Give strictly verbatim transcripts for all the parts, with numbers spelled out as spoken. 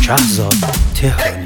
شهزاد تهرانی.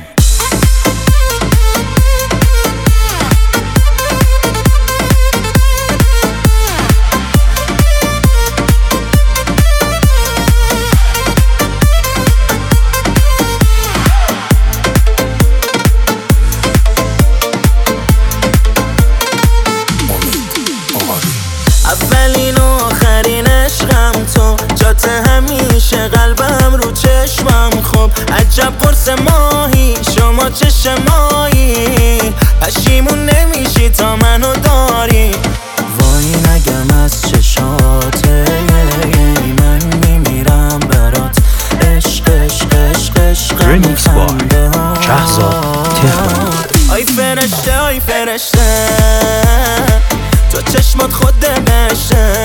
اولین و آخرین عشقم تو، جات همیشه قلبم رو چشمم. خب عجب قرص ماهی، شما چه ماهی، پشیمون نمیشی تا منو داری. وای نگم از چشاته، من میمیرم برات. عشق عشق عشق عشق ریمیکس با شهزاد تهرانی. آی فرشته آی فرشته، تو چشمات خود بشه،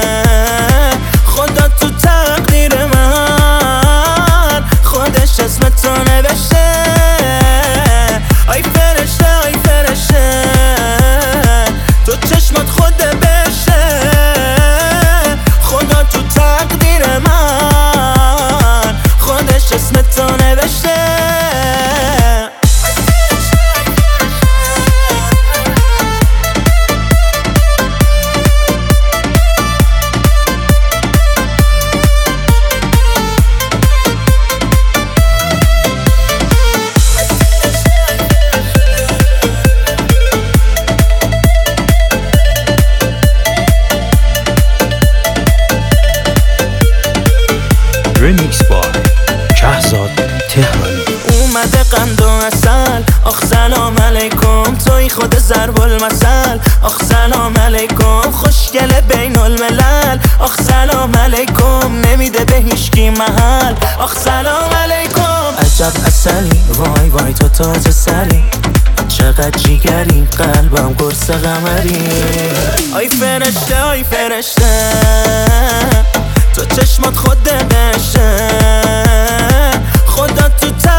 خدا تو تقدیر من خودش اسم تو نوشته. آی فرشته آی فرشته، تو چشمات خود بشه، خدا تو تقدیر من خودش اسم تو نوشته. ریمیکس با شهزاد تهرانی. اومده قند و عسل، آخ سلام علیکم، توی خود ضرب المثل. آخ سلام علیکم، خوشگل بین الملل. آخ سلام علیکم، نمیده به هیچکی محل. آخ سلام علیکم، عجب عسلی، وای وای تو تاج سری، چقدر جیگری، قلبم قرص قمری. آی فرشته آی فرشته، تو چشمات خود بشه، خدا تو